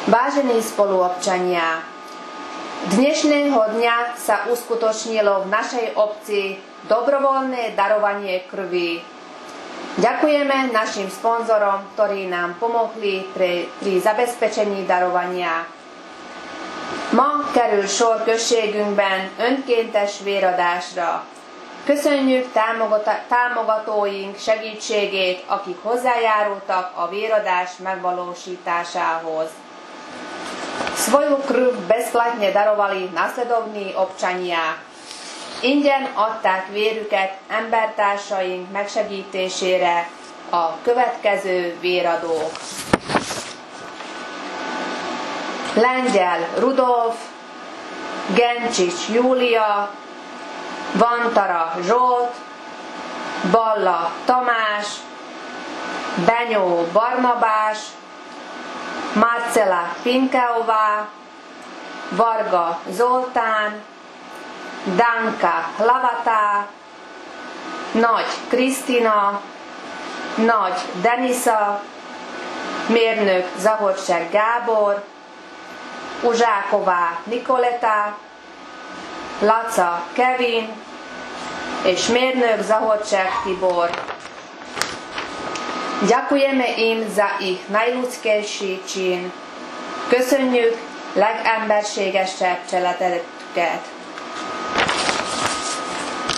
Vážení spoluobčania, dnešného dňa sa uskutočnilo v našej obci dobrovoľné darovanie krvi. Ďakujeme našim sponzorom, ktorí nám pomohli pri zabezpečení darovania. Ma kerül sor községünkben önkéntes véradásra. Köszönjük támogatóink segítségét, akik hozzájárultak a véradás megvalósításához. Svoju krv bezplatne darovali nasledovní občania. Ingyen adták vérüket embertársaink megsegítésére a következő véradók. Lengyel Rudolf, Gencsics Júlia, Vantara Zsolt, Balla Tamás, Benyó Barnabás, Marcela Pinkeová, Varga Zoltán, Danka Hlavatá, Nagy Krisztina, Nagy Denisa, mérnök Zahorcsek Gábor, Uzsáková Nikoleta, Laca Kevin és mérnök Zahorček Tibor. Ďakujeme im za ich najľudskejší čin. Köszönjük legemberségesebb cselekedetüket.